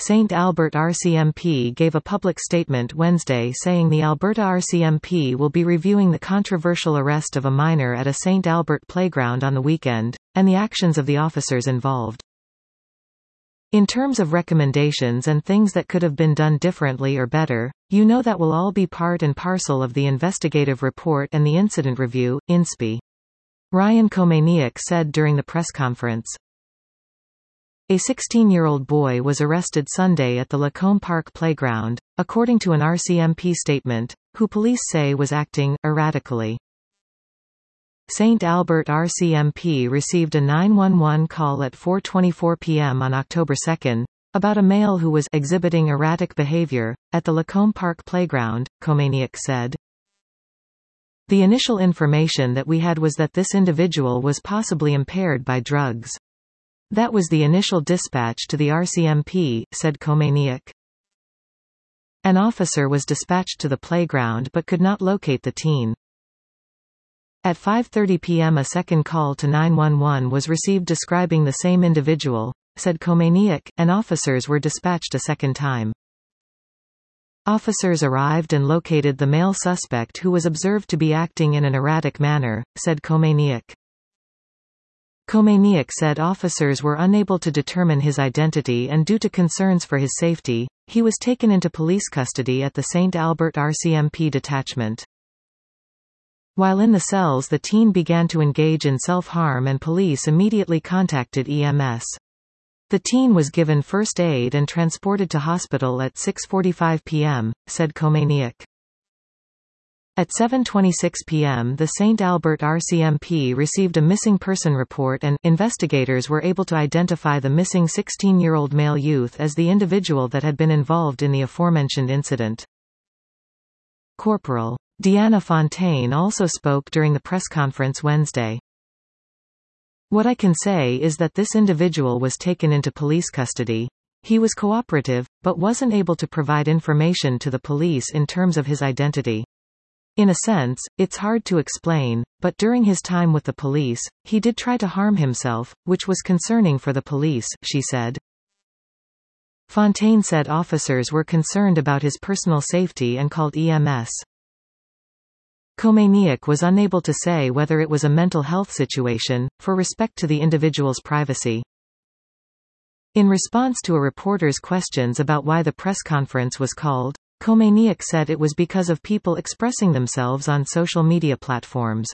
St. Albert RCMP gave a public statement Wednesday saying the Alberta RCMP will be reviewing the controversial arrest of a minor at a St. Albert playground on the weekend, and the actions of the officers involved. In terms of recommendations and things that could have been done differently or better, you know that will all be part and parcel of the investigative report and the incident review, INSPE. Ryan Komaniuk said during the press conference. A 16-year-old boy was arrested Sunday at the Lacombe Park playground, according to an RCMP statement, who police say was acting erratically. St. Albert RCMP received a 911 call at 4:24 p.m. on October 2, about a male who was exhibiting erratic behavior at the Lacombe Park playground, Komaniuk said. The initial information that we had was that this individual was possibly impaired by drugs. That was the initial dispatch to the RCMP, said Komaniuk. An officer was dispatched to the playground but could not locate the teen. At 5:30 p.m. a second call to 911 was received describing the same individual, said Komaniuk, and officers were dispatched a second time. Officers arrived and located the male suspect who was observed to be acting in an erratic manner, said Komaniuk. Komaniuk said officers were unable to determine his identity and due to concerns for his safety, he was taken into police custody at the St. Albert RCMP detachment. While in the cells the teen began to engage in self-harm and police immediately contacted EMS. The teen was given first aid and transported to hospital at 6:45 p.m., said Komaniuk. At 7:26 p.m. the St. Albert RCMP received a missing person report and investigators were able to identify the missing 16-year-old male youth as the individual that had been involved in the aforementioned incident. Corporal Deanna Fontaine also spoke during the press conference Wednesday. What I can say is that this individual was taken into police custody. He was cooperative, but wasn't able to provide information to the police in terms of his identity. In a sense, it's hard to explain, but during his time with the police, he did try to harm himself, which was concerning for the police, she said. Fontaine said officers were concerned about his personal safety and called EMS. Komaniuk was unable to say whether it was a mental health situation, for respect to the individual's privacy. In response to a reporter's questions about why the press conference was called, Komaniuk said it was because of people expressing themselves on social media platforms.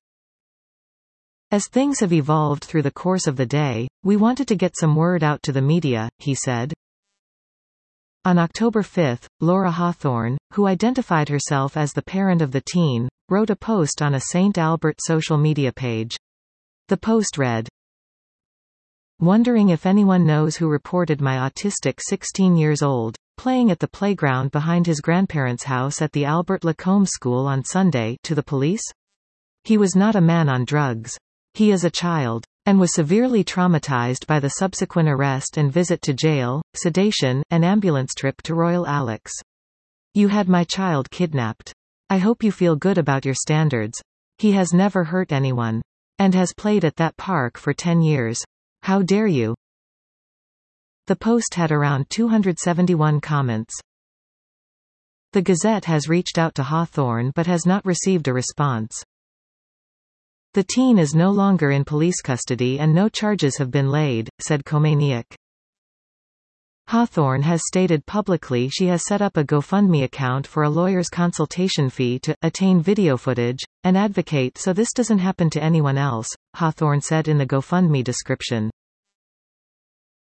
As things have evolved through the course of the day, we wanted to get some word out to the media, he said. On October 5, Laura Hawthorne, who identified herself as the parent of the teen, wrote a post on a St. Albert social media page. The post read, "Wondering if anyone knows who reported my autistic 16 years old, playing at the playground behind his grandparents' house at the Albert Lacombe School on Sunday to the police? He was not a man on drugs. He is a child. And was severely traumatized by the subsequent arrest and visit to jail, sedation, and ambulance trip to Royal Alex. You had my child kidnapped. I hope you feel good about your standards. He has never hurt anyone. And has played at that park for 10 years. How dare you?" The post had around 271 comments. The Gazette has reached out to Hawthorne but has not received a response. The teen is no longer in police custody and no charges have been laid, said Komaniuk. Hawthorne has stated publicly she has set up a GoFundMe account for a lawyer's consultation fee to attain video footage and advocate so this doesn't happen to anyone else, Hawthorne said in the GoFundMe description.